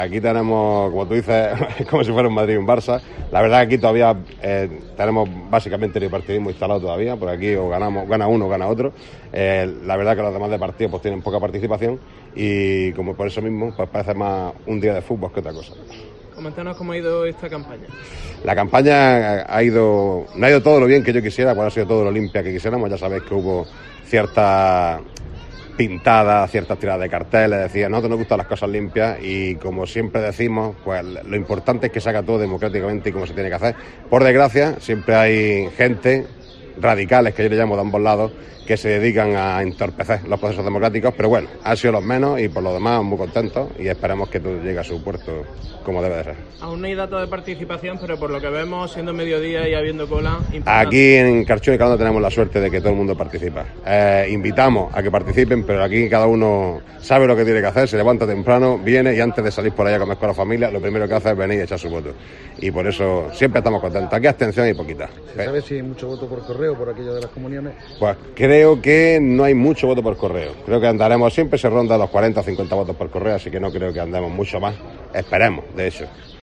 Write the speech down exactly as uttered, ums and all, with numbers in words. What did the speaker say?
Aquí tenemos, como tú dices, como si fuera un Madrid y un Barça. La verdad que aquí todavía eh, tenemos básicamente el bipartidismo instalado todavía, porque aquí o ganamos, gana uno o gana otro. Eh, la verdad que los demás de partidos pues tienen poca participación y como por eso mismo pues parece más un día de fútbol que otra cosa. Coméntanos cómo ha ido esta campaña. La campaña ha ido, no ha ido todo lo bien que yo quisiera, pues ha sido todo lo limpia que quisiéramos. Ya sabéis que hubo cierta pintada, ciertas tiradas de carteles, decía, no, nos gustan las cosas limpias y como siempre decimos, pues lo importante es que se haga todo democráticamente y como se tiene que hacer. Por desgracia, siempre hay gente, radicales, que yo le llamo de ambos lados, que se dedican a entorpecer los procesos democráticos, pero bueno, han sido los menos y por lo demás muy contentos y esperemos que todo llegue a su puerto como debe de ser. Aún no hay datos de participación, pero por lo que vemos, siendo mediodía y habiendo cola... Importante. Aquí en Carchón y Calanda tenemos la suerte de que todo el mundo participa. Eh, invitamos a que participen, pero aquí cada uno sabe lo que tiene que hacer, se levanta temprano, viene y antes de salir por ahí a comer con la familia, lo primero que hace es venir y echar su voto. Y por eso siempre estamos contentos. Aquí abstención y poquita. ¿Se sabe si hay mucho voto por correo por aquello de las comuniones? Pues creo que no hay mucho voto por correo. Creo que andaremos, siempre se ronda los cuarenta o cincuenta votos por correo, así que no creo que andemos mucho más. Esperemos, de hecho.